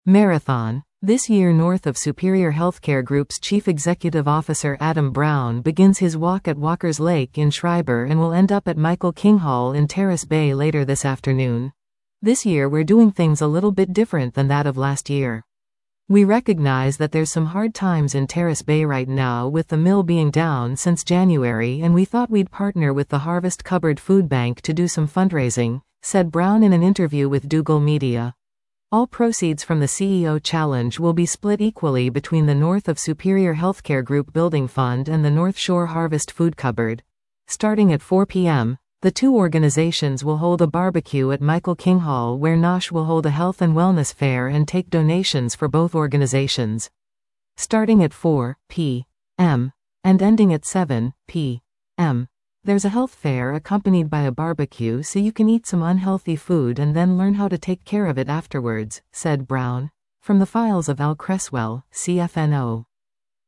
Marathon. This year, North of Superior Healthcare Group's Chief Executive Officer Adam Brown begins his walk at Walker's Lake in Schreiber and will end up at Michael King Hall in Terrace Bay later this afternoon. This year we're doing things a little bit different than that of last year. We recognize that there's some hard times in Terrace Bay right now with the mill being down since January, and we thought we'd partner with the Harvest Cupboard Food Bank to do some fundraising, said Brown in an interview with Dougal Media. All proceeds from the CEO Challenge will be split equally between the North of Superior Healthcare Group Building Fund and the North Shore Harvest Food Cupboard. Starting at 4 p.m., the two organizations will hold a barbecue at Michael King Hall, where NOSH will hold a health and wellness fair and take donations for both organizations. Starting at 4 p.m. and ending at 7 p.m. There's a health fair accompanied by a barbecue, so you can eat some unhealthy food and then learn how to take care of it afterwards, said Brown. From the files of Al Cresswell, CFNO.